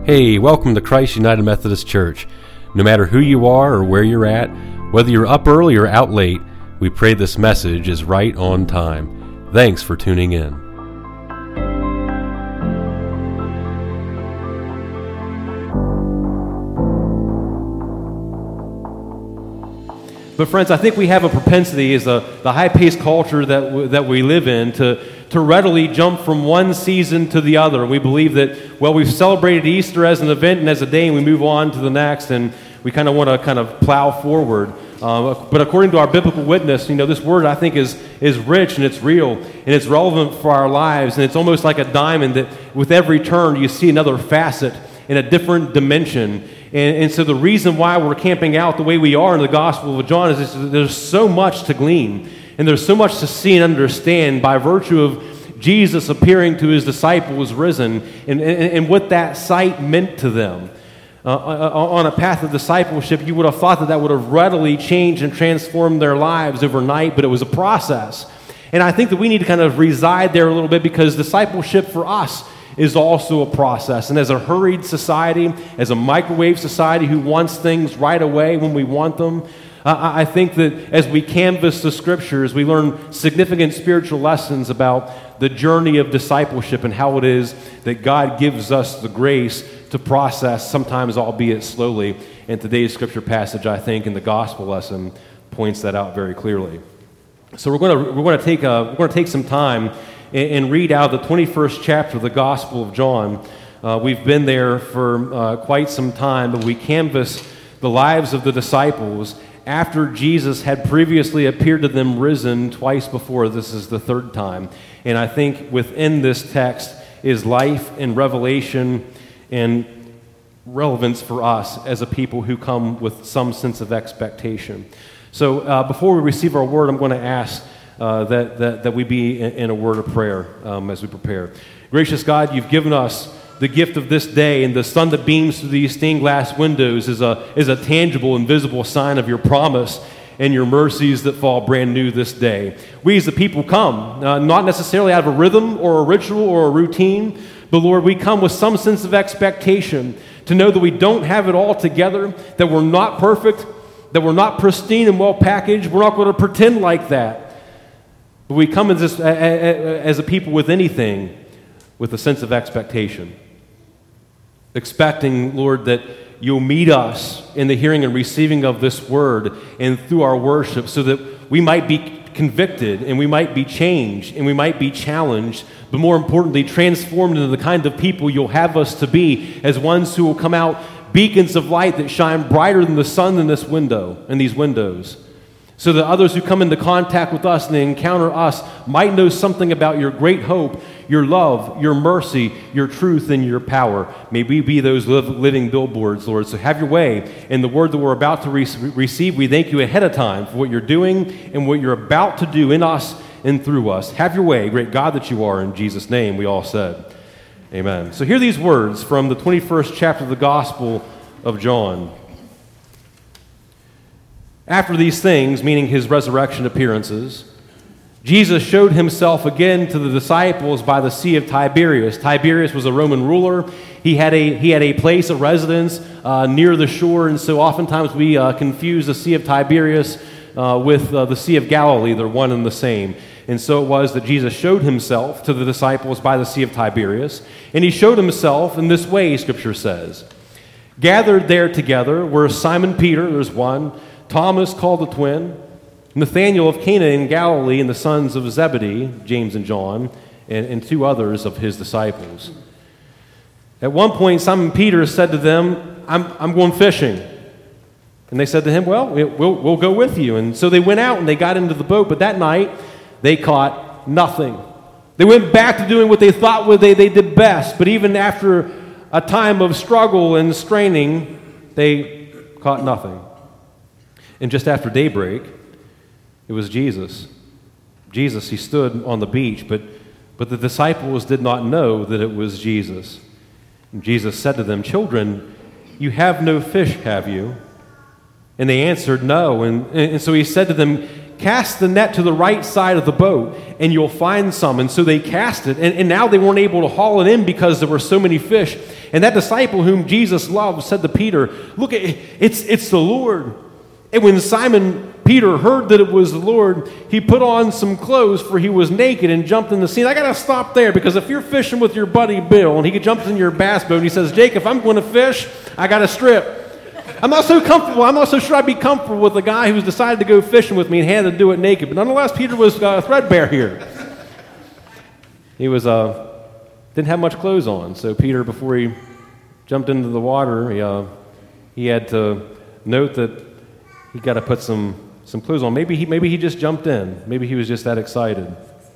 Hey, welcome to Christ United Methodist Church. No matter who you are or where you're at, whether you're up early or out late, we pray this message is right on time. Thanks for tuning in. But friends, I think we have a propensity as the high-paced culture that we live in to readily jump from one season to the other. We believe that, well, we've celebrated Easter as an event and as a day, and we move on to the next, and we kind of want to plow forward. But according to our biblical witness, this word, I think, is rich and it's real and it's relevant for our lives, and it's almost like a diamond that with every turn you see another facet in a different dimension. And so the reason why we're camping out the way we are in the Gospel of John is there's so much to glean, and there's so much to see and understand by virtue of Jesus appearing to his disciples risen and what that sight meant to them. On a path of discipleship, you would have thought that would have readily changed and transformed their lives overnight, but it was a process. And I think that we need to kind of reside there a little bit, because discipleship for us is also a process. And as a hurried society, as a microwave society who wants things right away when we want them, I think that as we canvass the Scriptures, we learn significant spiritual lessons about the journey of discipleship and how it is that God gives us the grace to process, sometimes albeit slowly. And today's Scripture passage, I think, in the Gospel lesson points that out very clearly. So we're going to take some time and read out the 21st chapter of the Gospel of John. We've been there for quite some time, but we canvass the lives of the disciples after Jesus had previously appeared to them risen twice before. This is the third time. And I think within this text is life and revelation and relevance for us as a people who come with some sense of expectation. So before we receive our word, I'm going to ask that we be in a word of prayer as we prepare. Gracious God, you've given us the gift of this day, and the sun that beams through these stained glass windows is a tangible and visible sign of your promise and your mercies that fall brand new this day. We as the people come, not necessarily out of a rhythm or a ritual or a routine, but Lord, we come with some sense of expectation to know that we don't have it all together, that we're not perfect, that we're not pristine and well packaged. We're not going to pretend like that. But we come as a people with anything with a sense of expectation. Expecting, Lord, that you'll meet us in the hearing and receiving of this word and through our worship, so that we might be convicted and we might be changed and we might be challenged, but more importantly, transformed into the kind of people you'll have us to be, as ones who will come out beacons of light that shine brighter than the sun in this window, in these windows, so that others who come into contact with us and they encounter us might know something about your great hope, your love, your mercy, your truth, and your power. May we be those living billboards, Lord. So have your way. In the word that we're about to receive, we thank you ahead of time for what you're doing and what you're about to do in us and through us. Have your way, great God that you are. In Jesus' name, we all said, amen. So hear these words from the 21st chapter of the Gospel of John. After these things, meaning his resurrection appearances, Jesus showed himself again to the disciples by the Sea of Tiberias. Tiberias was a Roman ruler. He had a place of residence near the shore, and so oftentimes we confuse the Sea of Tiberias with the Sea of Galilee. They're one and the same. And so it was that Jesus showed himself to the disciples by the Sea of Tiberias, and he showed himself in this way, Scripture says. Gathered there together were Simon Peter, there's one, Thomas called the twin, Nathanael of Cana in Galilee, and the sons of Zebedee, James and John, and two others of his disciples. At one point, Simon Peter said to them, I'm going fishing. And they said to him, well, we'll go with you. And so they went out and they got into the boat, but that night they caught nothing. They went back to doing what they thought they did best, but even after a time of struggle and straining, they caught nothing. And just after daybreak, it was Jesus. Jesus, he stood on the beach, but the disciples did not know that it was Jesus. And Jesus said to them, children, you have no fish, have you? And they answered, no. And so he said to them, cast the net to the right side of the boat, and you'll find some. And so they cast it, and now they weren't able to haul it in because there were so many fish. And that disciple whom Jesus loved said to Peter, look, it's the Lord. And when Simon Peter heard that it was the Lord, he put on some clothes, for he was naked, and jumped in the sea. I got to stop there, because if you're fishing with your buddy Bill, and he jumps in your bass boat, and he says, Jake, if I'm going to fish, I got to strip. I'm not so comfortable. I'm not so sure I'd be comfortable with a guy who's decided to go fishing with me and had to do it naked. But nonetheless, Peter was threadbare here. He was didn't have much clothes on. So Peter, before he jumped into the water, he had to note that he got to put some clothes on. Maybe he just jumped in. Maybe he was just that excited.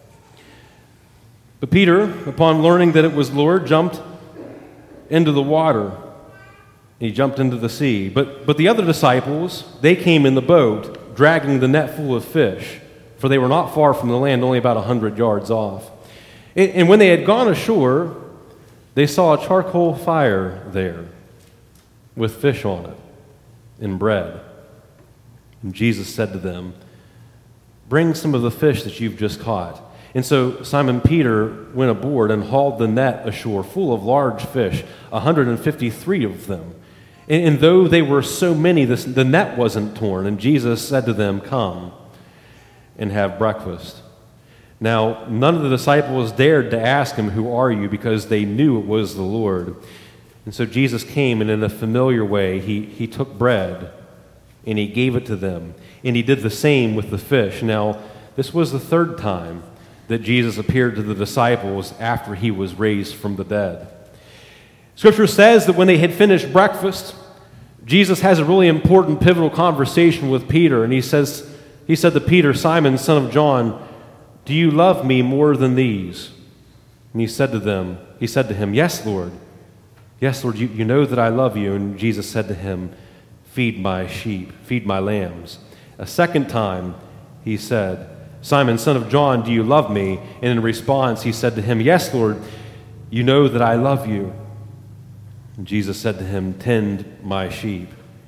But Peter, upon learning that it was Lord, jumped into the water. He jumped into the sea. But the other disciples, they came in the boat, dragging the net full of fish, for they were not far from the land, only about 100 yards off. And when they had gone ashore, they saw a charcoal fire there with fish on it and bread. And Jesus said to them, bring some of the fish that you've just caught. And so Simon Peter went aboard and hauled the net ashore full of large fish, 153 of them. And though they were so many, the net wasn't torn. And Jesus said to them, come and have breakfast. Now, none of the disciples dared to ask him, who are you? Because they knew it was the Lord. And so Jesus came, and in a familiar way, he took bread, and he gave it to them. And he did the same with the fish. Now, this was the third time that Jesus appeared to the disciples after he was raised from the dead. Scripture says that when they had finished breakfast, Jesus has a really important, pivotal conversation with Peter. And he said to Peter, Simon, son of John, do you love me more than these? And he said to him, yes, Lord. Yes, Lord, you know that I love you. And Jesus said to him, feed my sheep, feed my lambs. A second time he said, Simon, son of John, do you love me? And in response he said to him, yes, Lord, you know that I love you. And Jesus said to him, tend my sheep.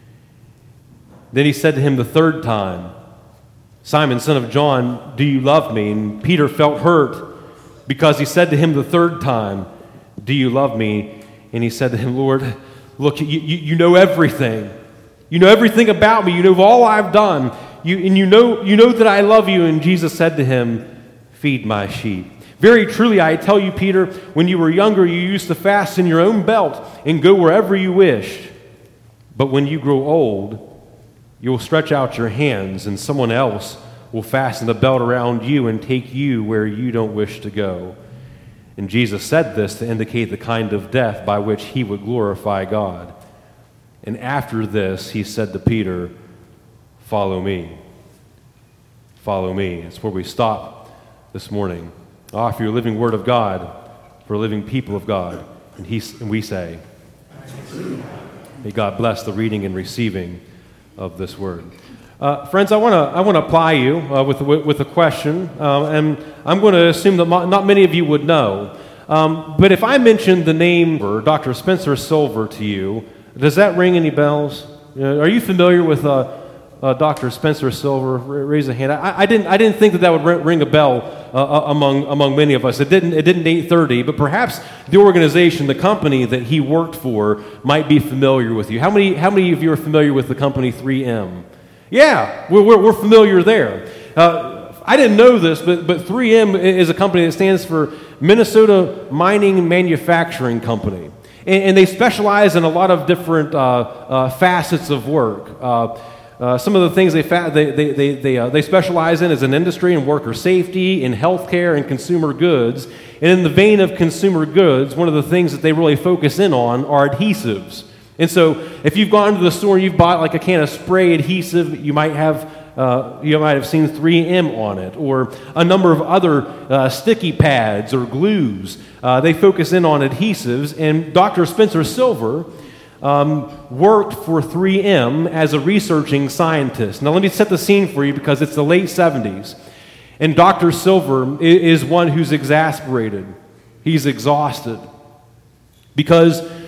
Then he said to him the third time, Simon, son of John, do you love me? And Peter felt hurt because he said to him the third time, do you love me? And he said to him, Lord, look, you know everything. You know everything about me. You know all I've done. You know that I love you. And Jesus said to him, feed my sheep. Very truly, I tell you, Peter, when you were younger, you used to fasten your own belt and go wherever you wished. But when you grow old, you will stretch out your hands, and someone else will fasten the belt around you and take you where you don't wish to go. And Jesus said this to indicate the kind of death by which he would glorify God. And after this, he said to Peter, follow me. Follow me. It's where we stop this morning. I offer you a living word of God for a living people of God. And we say, may God bless the reading and receiving of this word. Friends, I want to apply you with a question, and I'm going to assume that not many of you would know. But if I mentioned the name Dr. Spencer Silver to you, does that ring any bells? Are you familiar with Dr. Spencer Silver? Raise a hand. I didn't think that would ring a bell among many of us. It didn't at 8:30, but perhaps the organization, the company that he worked for, might be familiar with you. How many of you are familiar with the company 3M? Yeah, we're familiar there. I didn't know this, but 3M is a company that stands for Minnesota Mining and Manufacturing Company. And they specialize in a lot of different facets of work. Some of the things they specialize in is in industry and worker safety, in healthcare and consumer goods. And in the vein of consumer goods, one of the things that they really focus in on are adhesives. And so if you've gone to the store and you've bought like a can of spray adhesive, you might have seen 3M on it, or a number of other sticky pads or glues. They focus in on adhesives, and Dr. Spencer Silver worked for 3M as a researching scientist. Now let me set the scene for you, because it's the late 70s. And Dr. Silver is one who's exasperated. He's exhausted.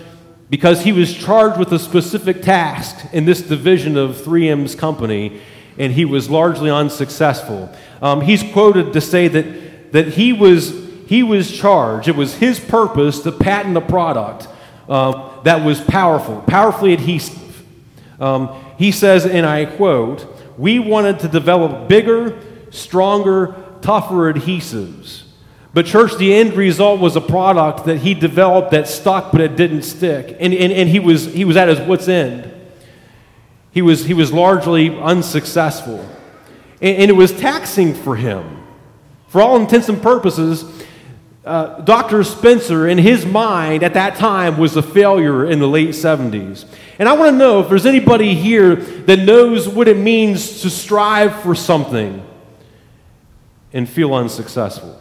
Because he was charged with a specific task in this division of 3M's company, and he was largely unsuccessful. He's quoted to say that he was charged. It was his purpose to patent a product that was powerfully adhesive. He says, and I quote, "We wanted to develop bigger, stronger, tougher adhesives. But church, the end result was a product that he developed that stuck, but it didn't stick. And he was at his wit's end. He was largely unsuccessful. And it was taxing for him. For all intents and purposes, Dr. Spencer, in his mind at that time, was a failure in the late 70s. And I want to know if there's anybody here that knows what it means to strive for something and feel unsuccessful.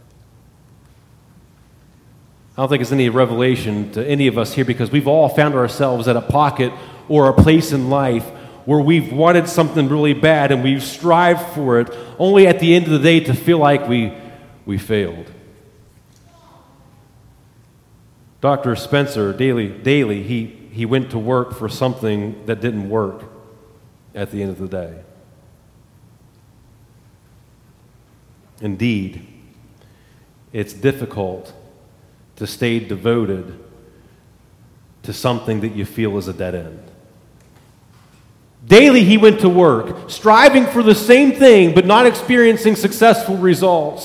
I don't think it's any revelation to any of us here, because we've all found ourselves at a pocket or a place in life where we've wanted something really bad and we've strived for it, only at the end of the day to feel like we failed. Dr. Spencer Daly, he went to work for something that didn't work at the end of the day. Indeed, it's difficult to stay devoted to something that you feel is a dead end. Daily he went to work, striving for the same thing, but not experiencing successful results.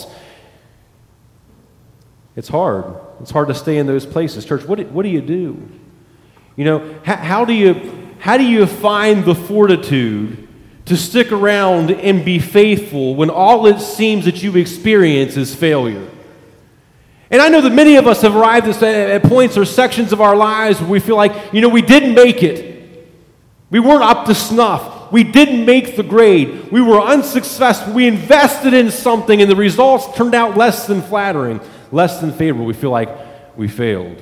It's hard. It's hard to stay in those places. Church, what do you do? You know, how do you find the fortitude to stick around and be faithful when all it seems that you experience is failure? And I know that many of us have arrived at points or sections of our lives where we feel like, we didn't make it. We weren't up to snuff. We didn't make the grade. We were unsuccessful. We invested in something and the results turned out less than flattering, less than favorable. We feel like we failed.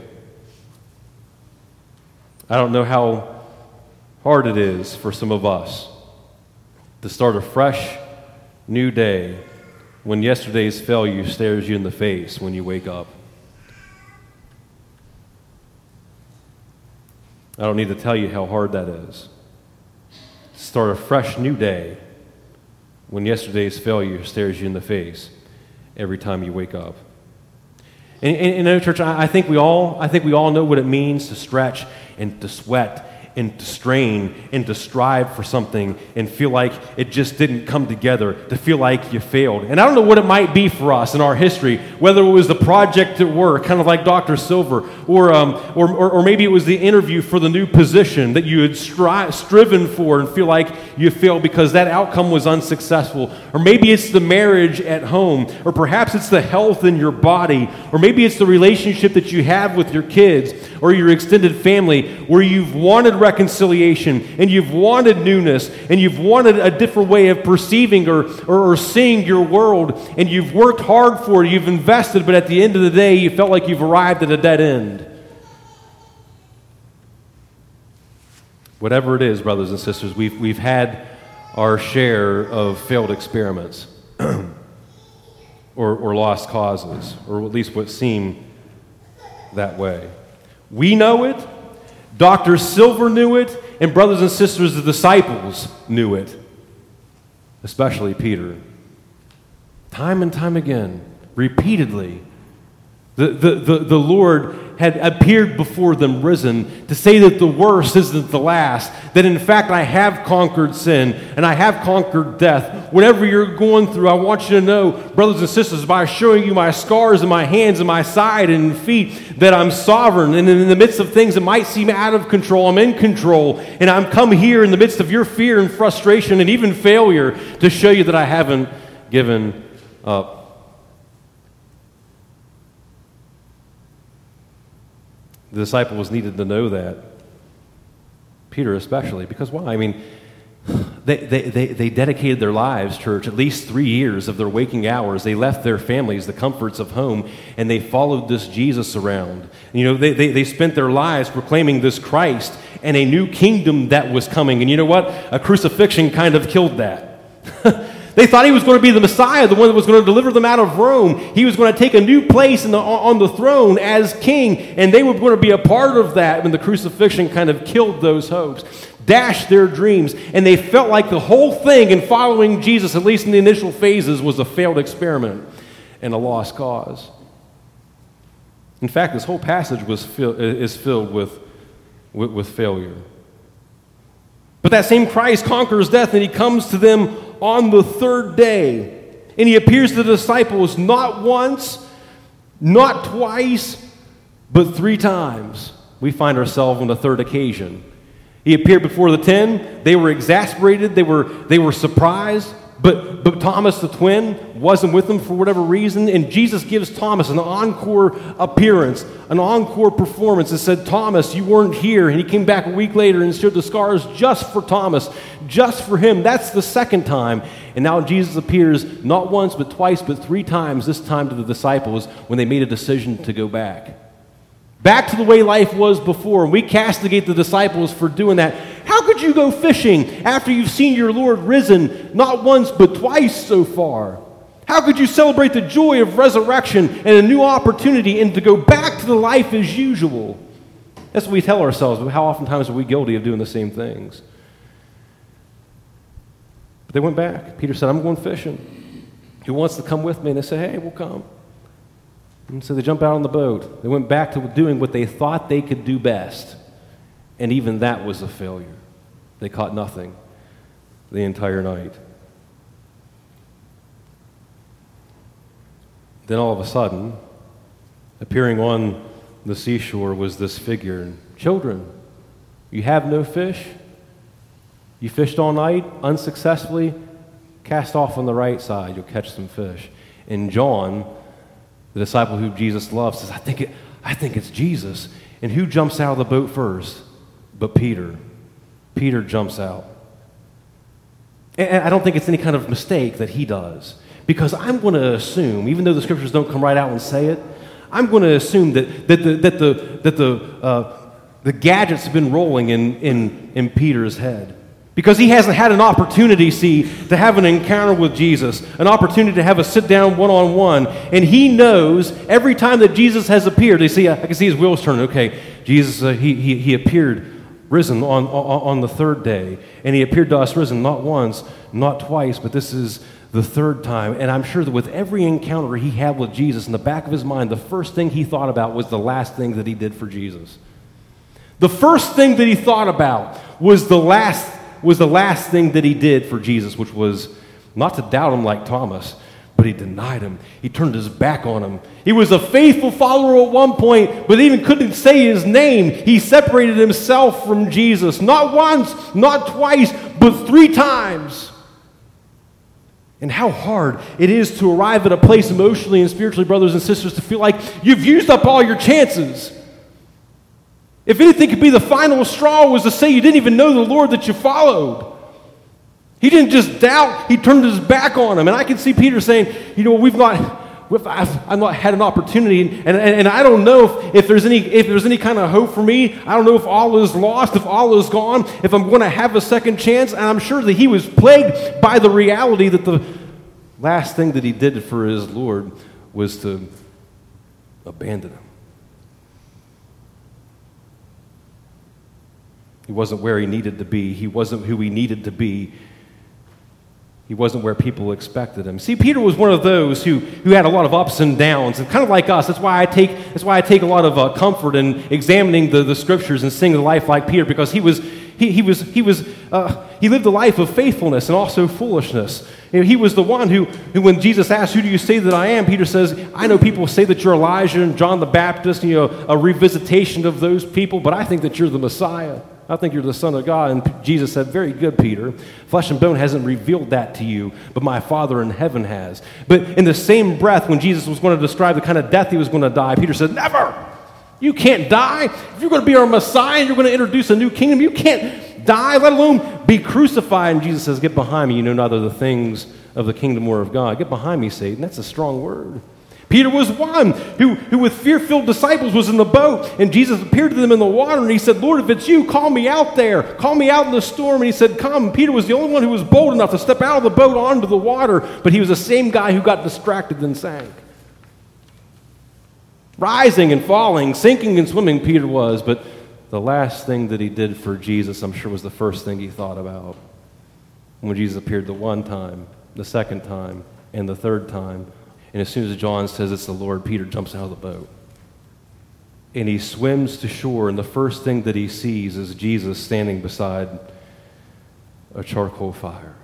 I don't know how hard it is for some of us to start a fresh, new day when yesterday's failure stares you in the face when you wake up. I don't need to tell you how hard that is. Start a fresh new day when yesterday's failure stares you in the face every time you wake up. And church, I think we all know what it means to stretch and to sweat and to strain and to strive for something and feel like it just didn't come together, to feel like you failed. And I don't know what it might be for us in our history, whether it was the project at work, kind of like Dr. Silver, or maybe it was the interview for the new position that you had striven for and feel like you failed because that outcome was unsuccessful. Or maybe it's the marriage at home, or perhaps it's the health in your body, or maybe it's the relationship that you have with your kids or your extended family where you've wanted reconciliation and you've wanted newness and you've wanted a different way of perceiving or seeing your world, and you've worked hard for it, you've invested, but at the end of the day you felt like you've arrived at a dead end. Whatever it is, brothers and sisters, we've had our share of failed experiments or lost causes, or at least what seem that way. We know it, Dr. Silver knew it, and brothers and sisters, the disciples knew it, especially Peter. Time and time again, repeatedly, the Lord had appeared before them risen to say that the worst isn't the last, that in fact I have conquered sin and I have conquered death. Whatever you're going through, I want you to know, brothers and sisters, by showing you my scars in my hands and my side and feet, that I'm sovereign, and in the midst of things that might seem out of control, I'm in control, and I'm come here in the midst of your fear and frustration and even failure to show you that I haven't given up. The disciples needed to know that. Peter especially, because why? I mean, they dedicated their lives, church, at least 3 years of their waking hours. They left their families, the comforts of home, and they followed this Jesus around. They spent their lives proclaiming this Christ and a new kingdom that was coming. And you know what? A crucifixion kind of killed that. They thought he was going to be the Messiah, the one that was going to deliver them out of Rome. He was going to take a new place on the throne as king, and they were going to be a part of that when the crucifixion kind of killed those hopes, dashed their dreams, and they felt like the whole thing in following Jesus, at least in the initial phases, was a failed experiment and a lost cause. In fact, this whole passage is filled with failure. But that same Christ conquers death, and he comes to them on the third day. And he appears to the disciples not once, not twice, but 3 times. We find ourselves on the third occasion. He appeared before the 10. They were exasperated. They were surprised. But Thomas the twin wasn't with them for whatever reason, and Jesus gives Thomas an encore appearance, an encore performance, and said, Thomas, you weren't here. And he came back a week later and showed the scars just for Thomas, just for him. That's the second time. And now Jesus appears not once, but twice, but 3 times, this time to the disciples when they made a decision to go back. Back to the way life was before. And we castigate the disciples for doing that. How could you go fishing after you've seen your Lord risen not once but twice so far? How could you celebrate the joy of resurrection and a new opportunity and to go back to the life as usual? That's what we tell ourselves, but how oftentimes are we guilty of doing the same things? But they went back. Peter said, I'm going fishing. Who wants to come with me? And they said, hey, we'll come. And so they jumped out on the boat. They went back to doing what they thought they could do best. And even that was a failure. They caught nothing the entire night. Then all of a sudden, appearing on the seashore was this figure. Children, you have no fish? You fished all night, unsuccessfully? Cast off on the right side, you'll catch some fish. And John, the disciple who Jesus loved, says, I think it's Jesus. And who jumps out of the boat first? But Peter. Peter jumps out. And I don't think it's any kind of mistake that he does. Because I'm going to assume, even though the scriptures don't come right out and say it, I'm going to assume that the gadgets have been rolling in Peter's head. Because he hasn't had an opportunity, to have an encounter with Jesus, an opportunity to have a sit-down one-on-one. And he knows every time that Jesus has appeared, I can see his wheels turning. Okay, Jesus, he appeared risen on the third day. And he appeared to us risen not once, not twice, but this is the third time. And I'm sure that with every encounter he had with Jesus, in the back of his mind, the first thing he thought about was the last thing that he did for Jesus. The first thing that he thought about was the last thing that he did for Jesus, which was not to doubt him like Thomas, but he denied him. He turned his back on him. He was a faithful follower at one point, but even couldn't say his name. He separated himself from Jesus, not once, not twice, but 3 times. And how hard it is to arrive at a place emotionally and spiritually, brothers and sisters, to feel like you've used up all your chances. If anything could be the final straw was to say you didn't even know the Lord that you followed. He didn't just doubt, he turned his back on him. And I can see Peter saying, I've not had an opportunity, and I don't know if there's any kind of hope for me. I don't know if all is lost, if all is gone, if I'm going to have a second chance. And I'm sure that he was plagued by the reality that the last thing that he did for his Lord was to abandon him. He wasn't where he needed to be. He wasn't who he needed to be. He wasn't where people expected him. See, Peter was one of those who had a lot of ups and downs, and kind of like us. That's why I take a lot of comfort in examining the scriptures and seeing a life like Peter, because he lived a life of faithfulness and also foolishness. He was the one who, when Jesus asked, "Who do you say that I am?" Peter says, "I know people say that you're Elijah and John the Baptist, a revisitation of those people, but I think that you're the Messiah. I think you're the Son of God." And Jesus said, "Very good, Peter. Flesh and bone hasn't revealed that to you, but my Father in heaven has." But in the same breath, when Jesus was going to describe the kind of death he was going to die, Peter said, "Never! You can't die. If you're going to be our Messiah and you're going to introduce a new kingdom, you can't die, let alone be crucified." And Jesus says, "Get behind me. You know neither the things of the kingdom or of God." Get behind me, Satan. That's a strong word. Peter was one who with fear-filled disciples was in the boat, and Jesus appeared to them in the water, and he said, Lord, if it's you, call me out there. Call me out in the storm. And he said, come. Peter was the only one who was bold enough to step out of the boat onto the water, but he was the same guy who got distracted and sank. Rising and falling, sinking and swimming, Peter was, but the last thing that he did for Jesus, I'm sure, was the first thing he thought about. When Jesus appeared the one time, the second time, and the third time, and as soon as John says it's the Lord, Peter jumps out of the boat. And he swims to shore, and the first thing that he sees is Jesus standing beside a charcoal fire.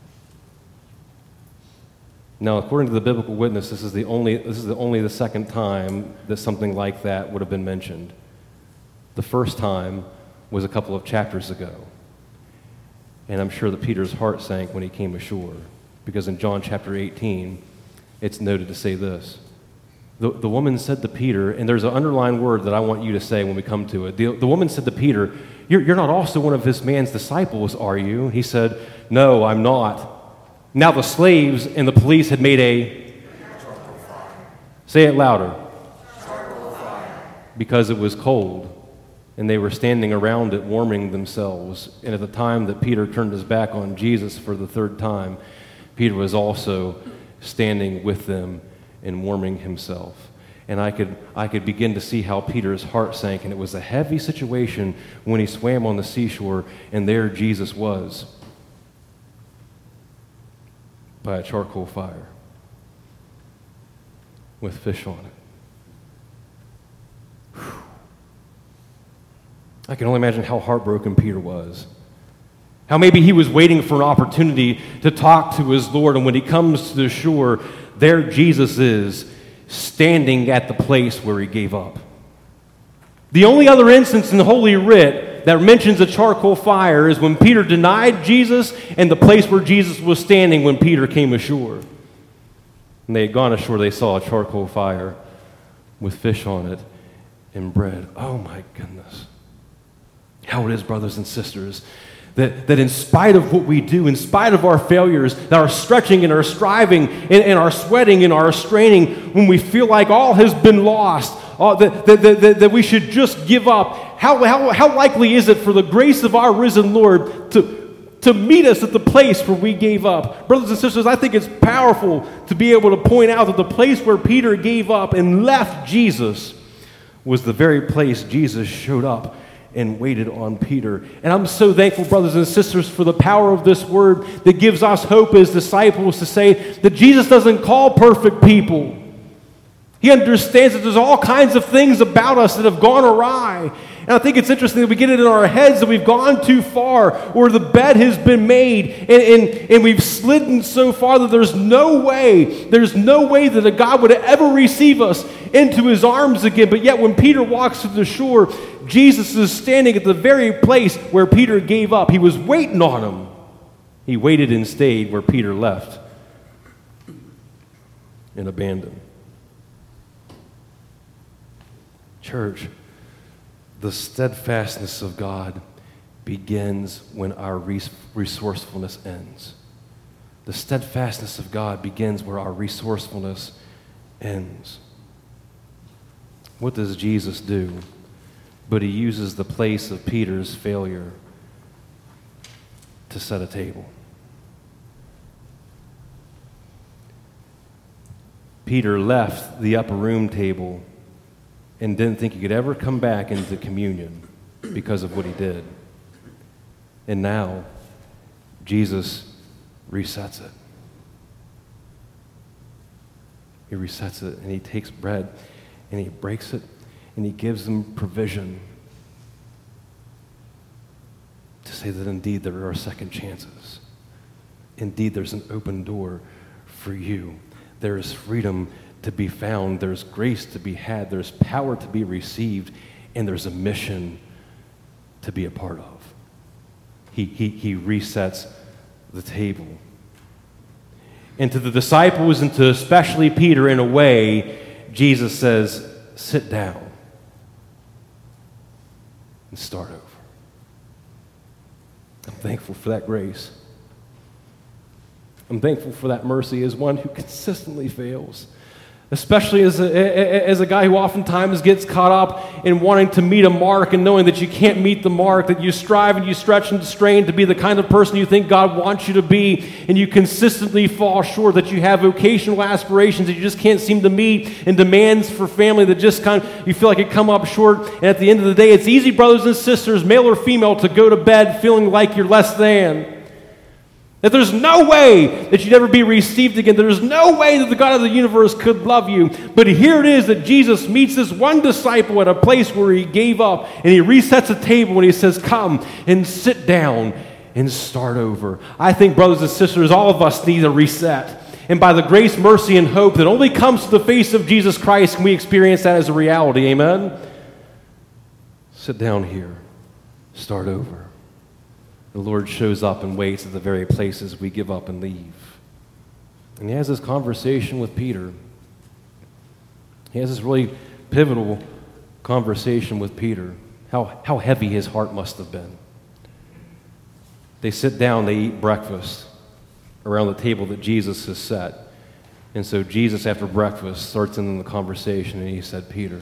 Now, according to the biblical witness, this is only the second time that something like that would have been mentioned. The first time was a couple of chapters ago. And I'm sure that Peter's heart sank when he came ashore, because in John chapter 18, it's noted to say this. The woman said to Peter, and there's an underlined word that I want you to say when we come to it. The woman said to Peter, you're not also one of this man's disciples, are you? He said, no, I'm not. Now the slaves and the police had made a... Say it louder. Because it was cold, and they were standing around it warming themselves. And at the time that Peter turned his back on Jesus for the third time, Peter was also standing with them and warming himself. And I could begin to see how Peter's heart sank, and it was a heavy situation when he swam on the seashore, and there Jesus was by a charcoal fire with fish on it. Whew. I can only imagine how heartbroken Peter was. How maybe he was waiting for an opportunity to talk to his Lord, and when he comes to the shore, there Jesus is, standing at the place where he gave up. The only other instance in the Holy Writ that mentions a charcoal fire is when Peter denied Jesus and the place where Jesus was standing when Peter came ashore. And they had gone ashore, they saw a charcoal fire with fish on it and bread. Oh my goodness. How it is, brothers and sisters, that in spite of what we do, in spite of our failures, that our stretching and our striving and our sweating and our straining, when we feel like all has been lost, that we should just give up, how likely is it for the grace of our risen Lord to meet us at the place where we gave up? Brothers and sisters, I think it's powerful to be able to point out that the place where Peter gave up and left Jesus was the very place Jesus showed up and waited on Peter. And I'm so thankful, brothers and sisters, for the power of this word that gives us hope as disciples to say that Jesus doesn't call perfect people. He understands that there's all kinds of things about us that have gone awry. And I think it's interesting that we get it in our heads that we've gone too far, or the bed has been made, and we've slidden so far that there's no way that a God would ever receive us into his arms again. But yet when Peter walks to the shore, Jesus is standing at the very place where Peter gave up. He was waiting on him. He waited and stayed where Peter left and abandoned. Church, the steadfastness of God begins when our resourcefulness ends. The steadfastness of God begins where our resourcefulness ends. What does Jesus do? But he uses the place of Peter's failure to set a table. Peter left the upper room table and didn't think he could ever come back into communion because of what he did. And now, Jesus resets it. He resets it, and he takes bread, and he breaks it, and he gives them provision to say that indeed there are second chances. Indeed, there's an open door for you. There is freedom to be found. There's grace to be had. There's power to be received. And there's a mission to be a part of. He resets the table. And to the disciples, and to especially Peter in a way, Jesus says, sit down and start over. I'm thankful for that grace. I'm thankful for that mercy as one who consistently fails. Especially as a guy who oftentimes gets caught up in wanting to meet a mark and knowing that you can't meet the mark, that you strive and you stretch and strain to be the kind of person you think God wants you to be, and you consistently fall short, that you have vocational aspirations that you just can't seem to meet, and demands for family that just you feel like it come up short, and at the end of the day, it's easy, brothers and sisters, male or female, to go to bed feeling like you're less than. That there's no way that you'd ever be received again. There's no way that the God of the universe could love you. But here it is that Jesus meets this one disciple at a place where he gave up, and he resets a table and he says, come and sit down and start over. I think, brothers and sisters, all of us need a reset. And by the grace, mercy, and hope that only comes to the face of Jesus Christ can we experience that as a reality. Amen? Sit down here. Start over. The Lord shows up and waits at the very places we give up and leave. And he has this conversation with Peter. He has this really pivotal conversation with Peter. How heavy his heart must have been. They sit down, they eat breakfast around the table that Jesus has set. And so Jesus, after breakfast, starts in the conversation, and he said, Peter,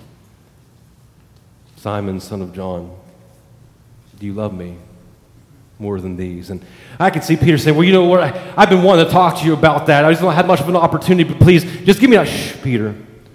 Simon, son of John, do you love me more than these? And I could see Peter say, well, you know what, I've been wanting to talk to you about that. I just don't have much of an opportunity, but please, just give me a shh, Peter.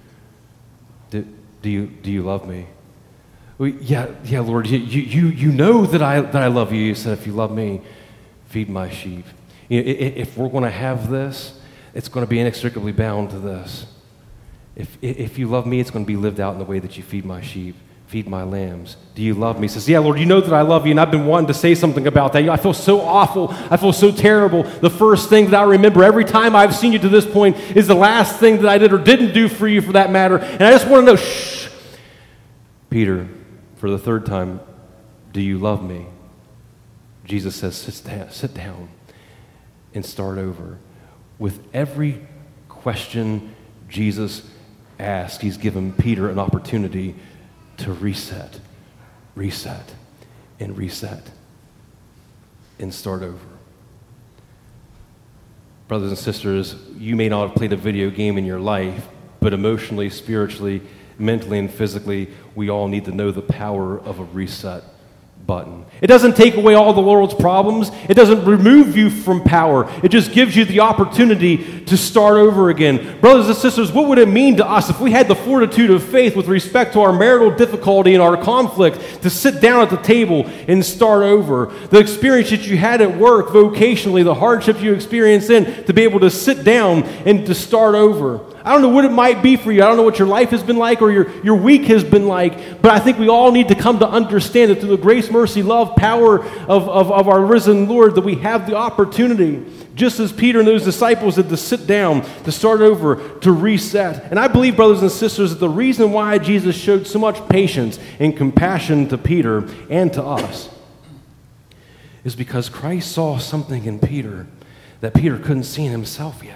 Do you love me? Well, yeah, Lord, you know that I love you. You said, if you love me, feed my sheep. If we're going to have this, it's going to be inextricably bound to this. If you love me, it's going to be lived out in the way that you feed my sheep. Feed my lambs. Do you love me? He says, yeah, Lord, you know that I love you, and I've been wanting to say something about that. I feel so awful. I feel so terrible. The first thing that I remember every time I've seen you to this point is the last thing that I did or didn't do for you, for that matter. And I just want to know, shh. Peter, for the third time, do you love me? Jesus says, sit down and start over. With every question Jesus asked, he's given Peter an opportunity to reset, and start over. Brothers and sisters, you may not have played a video game in your life, but emotionally, spiritually, mentally, and physically, we all need to know the power of a reset button. It doesn't take away all the world's problems. It doesn't remove you from power. It just gives you the opportunity to start over again. Brothers and sisters, what would it mean to us if we had the fortitude of faith with respect to our marital difficulty and our conflict to sit down at the table and start over? The experience that you had at work, vocationally, the hardships you experienced in, to be able to sit down and to start over. I don't know what it might be for you. I don't know what your life has been like or your week has been like, but I think we all need to come to understand that through the grace, mercy, love, power of our risen Lord, that we have the opportunity, just as Peter and those disciples did, to sit down, to start over, to reset. And I believe, brothers and sisters, that the reason why Jesus showed so much patience and compassion to Peter and to us is because Christ saw something in Peter that Peter couldn't see in himself yet.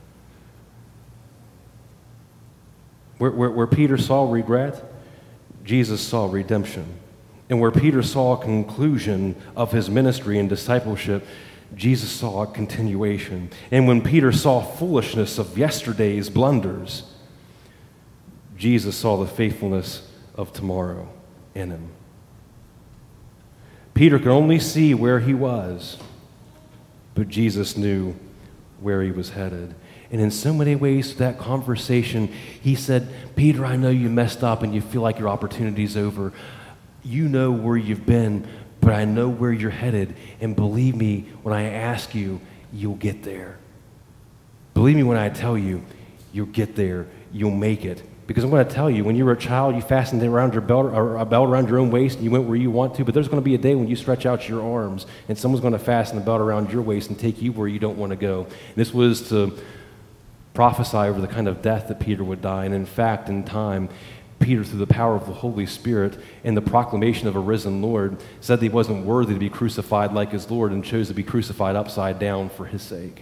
Where Peter saw regret, Jesus saw redemption. And where Peter saw a conclusion of his ministry and discipleship, Jesus saw a continuation. And when Peter saw foolishness of yesterday's blunders, Jesus saw the faithfulness of tomorrow in him. Peter could only see where he was, but Jesus knew where he was headed. And in so many ways, that conversation, he said, Peter, I know you messed up and you feel like your opportunity's over. You know where you've been, but I know where you're headed. And believe me, when I ask you, you'll get there. Believe me when I tell you, you'll get there. You'll make it. Because I'm going to tell you, when you were a child, you fastened it around your belt, or a belt around your own waist, and you went where you want to. But there's going to be a day when you stretch out your arms, and someone's going to fasten a belt around your waist and take you where you don't want to go. This was to prophesy over the kind of death that Peter would die. And in fact, in time, Peter, through the power of the Holy Spirit and the proclamation of a risen Lord, said that he wasn't worthy to be crucified like his Lord and chose to be crucified upside down for his sake.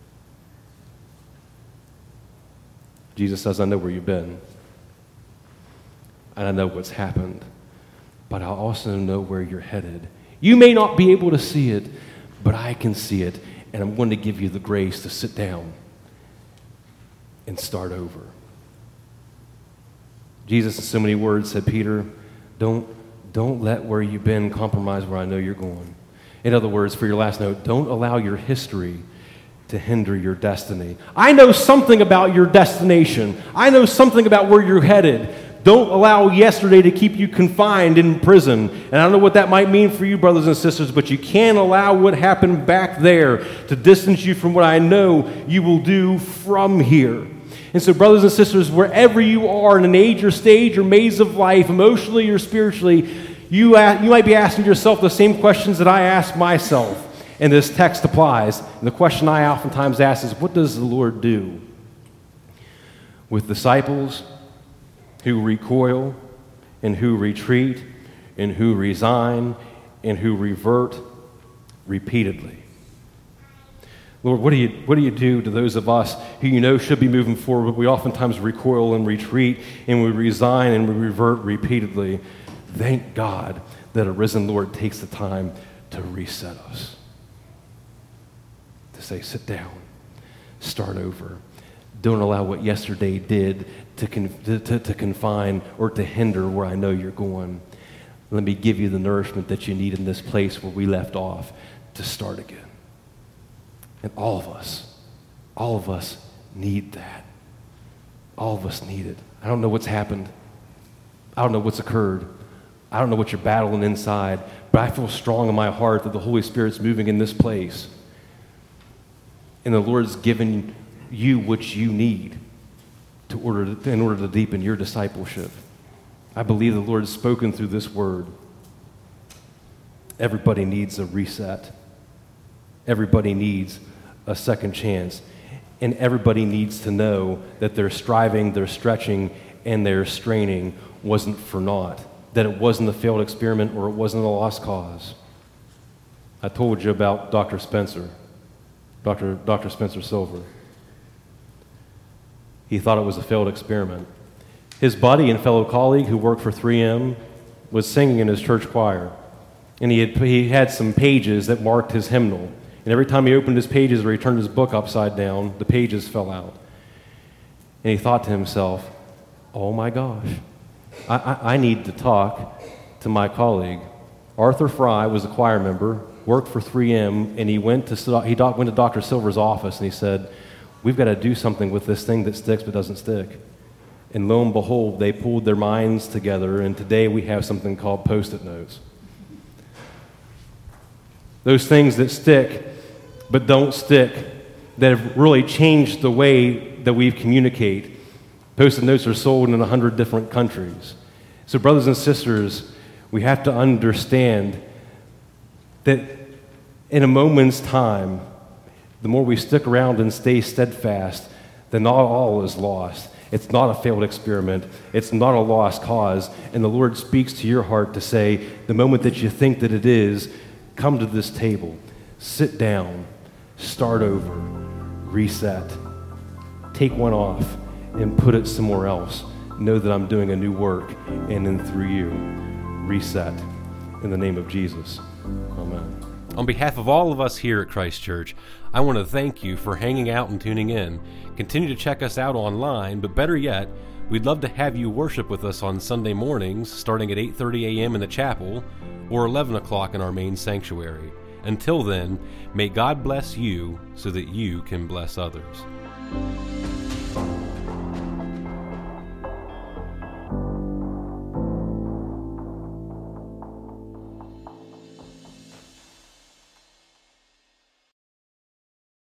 Jesus says, I know where you've been, and I know what's happened, but I also know where you're headed. You may not be able to see it, but I can see it, and I'm going to give you the grace to sit down and start over. Jesus, in so many words, said, Peter, don't let where you've been compromise where I know you're going. In other words, for your last note, don't allow your history to hinder your destiny. I know something about your destination. I know something about where you're headed. Don't allow yesterday to keep you confined in prison. And I don't know what that might mean for you, brothers and sisters, but you can't allow what happened back there to distance you from what I know you will do from here. And so, brothers and sisters, wherever you are in an age or stage or maze of life, emotionally or spiritually, you might be asking yourself the same questions that I ask myself. And this text applies. And the question I oftentimes ask is, what does the Lord do with disciples who recoil and who retreat and who resign and who revert repeatedly? Lord, what do you do to those of us who you know should be moving forward, but we oftentimes recoil and retreat and we resign and we revert repeatedly? Thank God that a risen Lord takes the time to reset us. To say, sit down, start over. Don't allow what yesterday did to confine or to hinder where I know you're going. Let me give you the nourishment that you need in this place where we left off to start again. And all of us need that. All of us need it. I don't know what's happened. I don't know what's occurred. I don't know what you're battling inside, but I feel strong in my heart that the Holy Spirit's moving in this place. And the Lord's given you what you need in order to deepen your discipleship. I believe the Lord has spoken through this word. Everybody needs a reset. Everybody needs a second chance. And everybody needs to know that their striving, their stretching, and their straining wasn't for naught. That it wasn't a failed experiment or it wasn't a lost cause. I told you about Dr. Spencer, Dr. Spencer Silver. He thought it was a failed experiment. His buddy and fellow colleague who worked for 3M was singing in his church choir. And he had some pages that marked his hymnal. And every time he opened his pages or he turned his book upside down, the pages fell out. And he thought to himself, oh my gosh, I need to talk to my colleague. Arthur Fry was a choir member, worked for 3M, and he went to Dr. Silver's office and he said, we've got to do something with this thing that sticks but doesn't stick. And lo and behold, they pulled their minds together, and today we have something called Post-it notes. Those things that stick but don't stick, that have really changed the way that we communicate. Post-it notes are sold in 100 different countries. So brothers and sisters, we have to understand that in a moment's time, the more we stick around and stay steadfast, then not all is lost. It's not a failed experiment. It's not a lost cause. And the Lord speaks to your heart to say, the moment that you think that it is, come to this table, sit down, start over, reset, take one off, and put it somewhere else. Know that I'm doing a new work, and then through you, reset. In the name of Jesus, amen. On behalf of all of us here at Christ Church, I want to thank you for hanging out and tuning in. Continue to check us out online, but better yet, we'd love to have you worship with us on Sunday mornings, starting at 8:30 a.m. in the chapel, or 11 o'clock in our main sanctuary. Until then, may God bless you so that you can bless others.